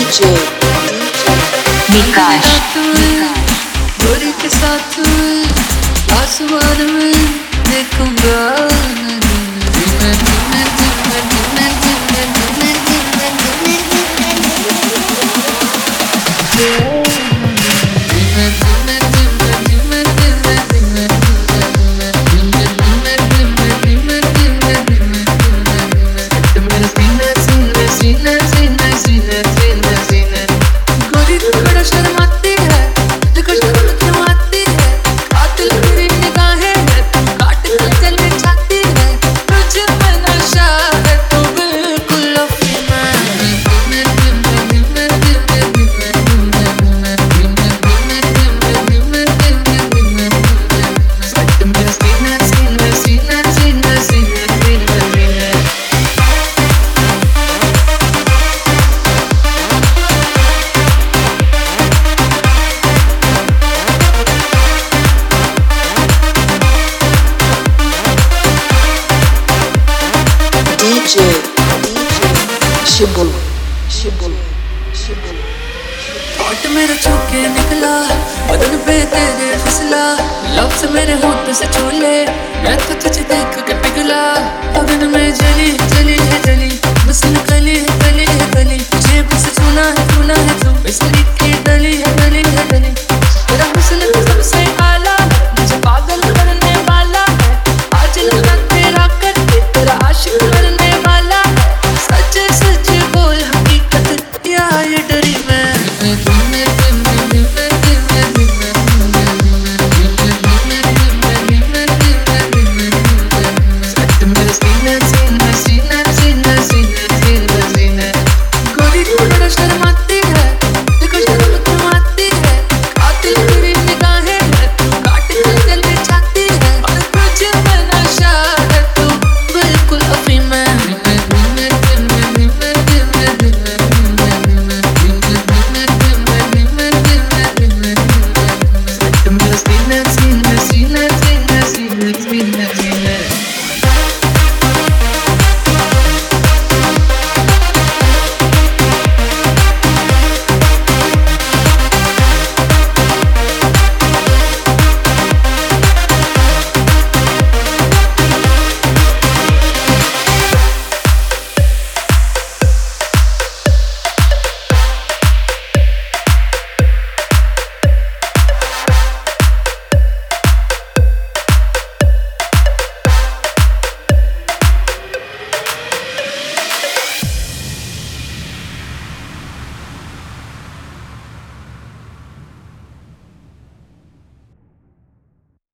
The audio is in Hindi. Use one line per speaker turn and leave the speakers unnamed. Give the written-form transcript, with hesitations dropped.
DJ विकास
गोरी के साथ आसमान में देखूंगा
शिबुल
हॉट मेरा छूके निकला बदन पे तेरे फिसला लफ्ज़ मेरे होंठ से छूले मैं तो तुझे देख के पिघला अगन में जली जली है जली बसन कली कली है